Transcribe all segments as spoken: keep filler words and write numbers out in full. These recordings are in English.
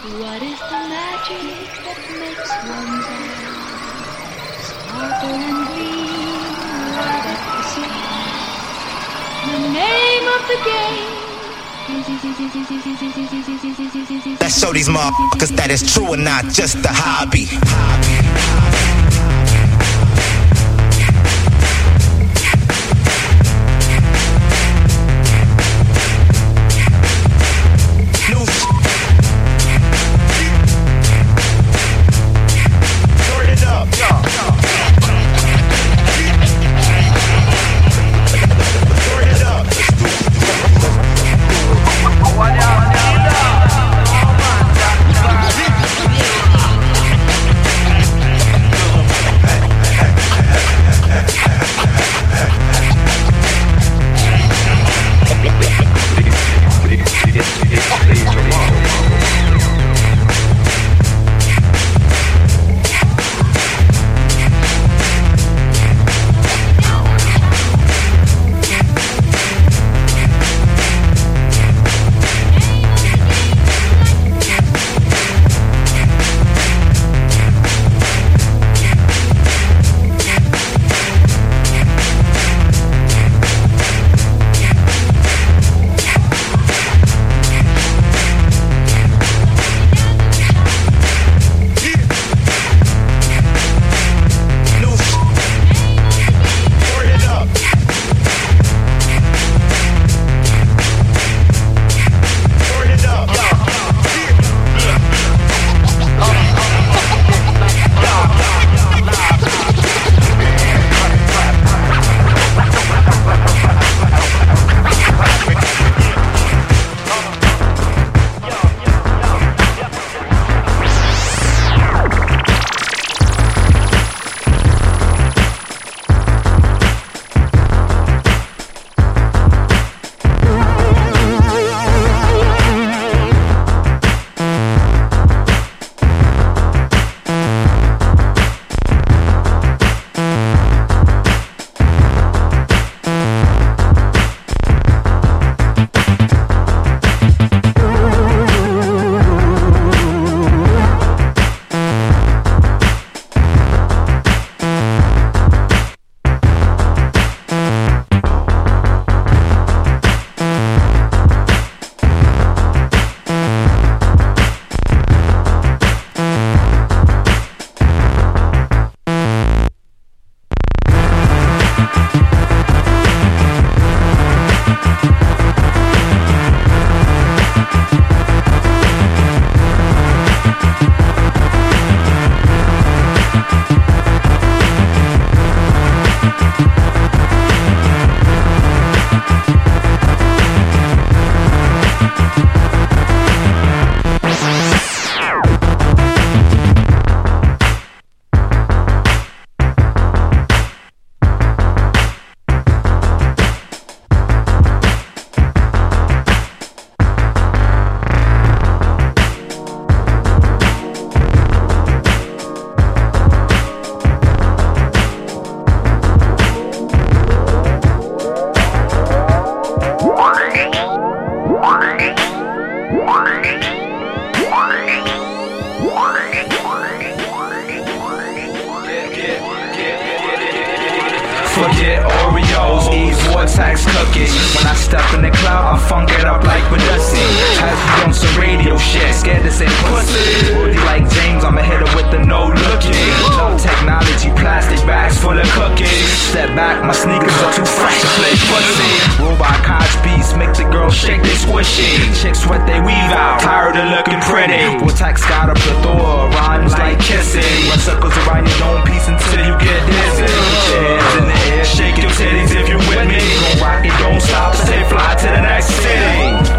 What is the magic that makes one's eyes sparkle and gleam right at the sea? The name of the game. Let's show these motherfuckers that it's true and not just a hobby. Forget Oreos, eat Vortex cookies. When I step in the cloud, I funk it up like Vanessa. Has you on some radio shit, scared to say pussy. Woody like James, I'm a hitter with the no looking. No technology, plastic bags full of cookies. Step back, my sneakers are too fresh to play pussy. Robot Cosby's make the girls shake they squishy. Chicks sweat they weave out, tired of looking pretty. Vortex got a plethora, rhymes like kissing. Run circles around your dome piece until you get dizzy. Put your hands in the air, shake your titties if you with me. Gon' rock it, don't stop, stay fly to the next city.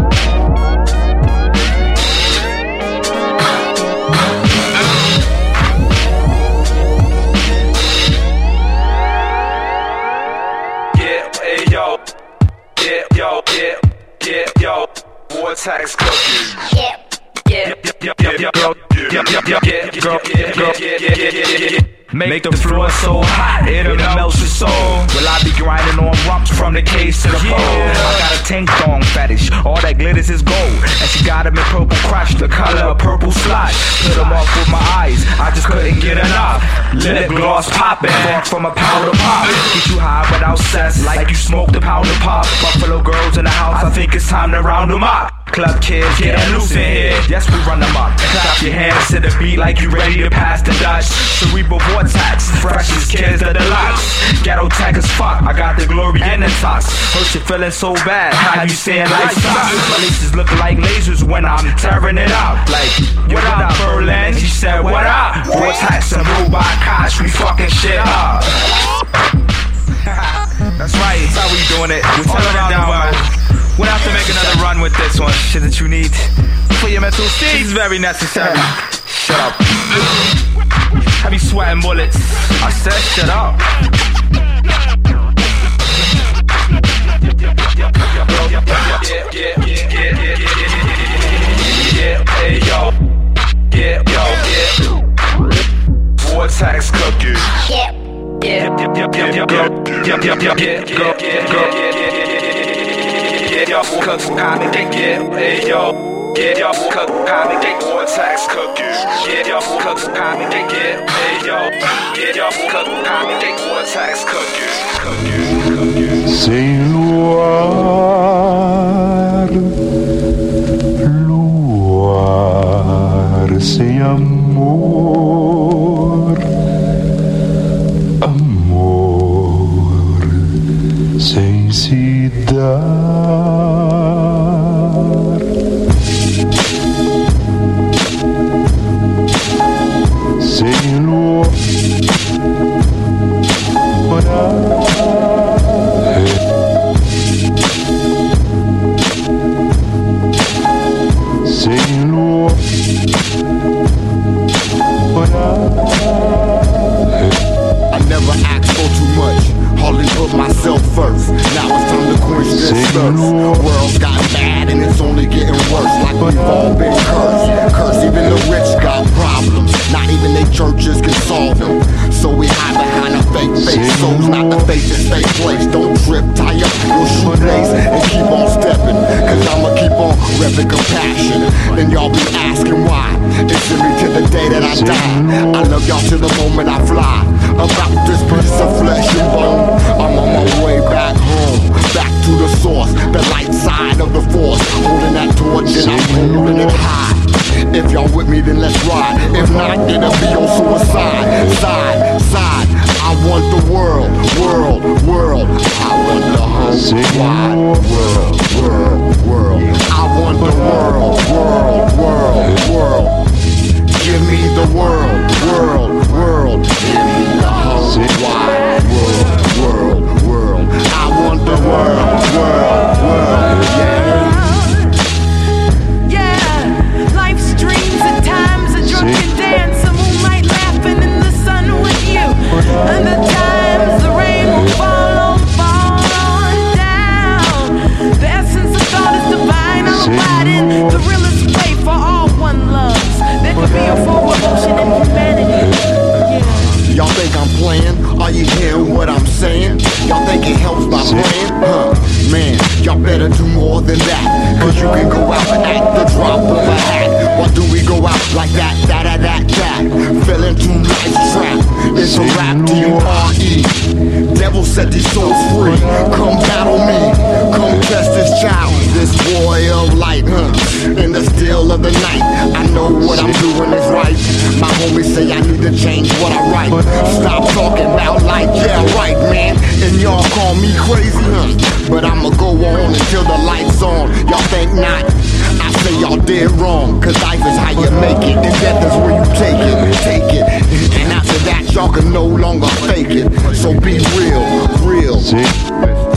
Vortex cookies. Yeah, yeah, yeah, yeah, yeah, girl, yeah, yeah, yeah, yeah, girl, yeah, yeah, yeah, yeah, yeah. Make the floor so hot, it'll melt your soul. Will I be grinding on rumps? from the case to the pole. I got a tank thong fetish, all that glitters is gold. And she got him in purple crotch, the color of purple slot. Put him off with my eyes, I just couldn't get enough. Lip gloss popping, far from a powder pop. Get you high without cess, like you smoked a powder pop. Buffalo girls in the house, I think it's time to round them up. Club kids, getting loose in here, yes we run them up. Clap your hands to the beat like you ready to pass the Dutch. Cerebral vortex, freshest kids of the lots. Ghetto tech as fuck, I got the glory and the tox. Hurt you feeling so bad, how you saying like stop? My laces look like lasers when I'm tearing it up. Like, what up Berlin? She said what up? Vortex and robot cops, we fucking shit up. That's right, that's how we doing it. We're telling it down, man. We'll have to make another run with this one. Shit that you need for your mental state is very necessary. Shut up. Have you sweating bullets? I said shut up. Hey yo, yeah, yo, yeah. Vortex cookie. Yeah, yeah, yeah, yeah, yeah, yeah, yeah, yeah, yeah, yeah. Yo, cook time and get yeah, hey yo, yeah, yo, cook time and get vortex cookie. Yeah, yo, cook time and get yeah, hey yo, yeah, yo, cook time and get vortex cookie. Cookie, cookie. Sem luar, luar sem amor, amor sem se dar. Sem luar, sem luar, I never asked for too much, hardly put myself first. Now it's time to quench this thirst. World's got bad and it's only getting worse. Like we've all been cursed. Cursed, even the rich got problems. Not even they churches can solve them. So we hide behind a fake face. Souls not the face in fake place. Don't trip, tie up your shoelace and keep on stepping. Cause I'ma keep on repping compassion. And y'all be asking why. It's in me to the day that I die. I love y'all till the moment I fly. About this piece of flesh and bone, I'm on my way back home, back to the source, the light side of the force. Holding that torch and I'm holding it high. If y'all with me, then let's ride. If not, it'll be on suicide. Side, side, I want the world, world, world. I want the whole wide world, world, world. I want the world, world, world, world. Give me the world, world, world. Give me the whole wide world, world, world. I want the world, world, world. Yeah. Yeah, life's dreams at times, a drunken dance, a moonlight laughing in the sun with you. And the times the rain will fall on, fall on down. The essence of thought is divine, I'm abiding. The realest way for all one loves. There could be a forward motion in humanity. Yeah. Y'all think I'm playing? Are you hearing what I'm saying? Y'all think it helps by playing? Huh, man, y'all better do more than that. Cause you can go out at the drop of a hat. Why do we go out like that, that, that, that, that? Fell into life's trap. It's a rap, D U R E. Devil set these souls free. Come battle me. Come test this child, this boy of light, huh? In the still of the night, I know what I'm doing is right. My homies say I need to change what I write. Stop talking about like, yeah, right, man. And y'all call me crazy, huh? But I'ma go on until the light's on. Y'all think not? I say y'all dead wrong. Cause life is how you make it, and death is where you take it, take it. And after that, y'all can no longer fake it. So be real, real.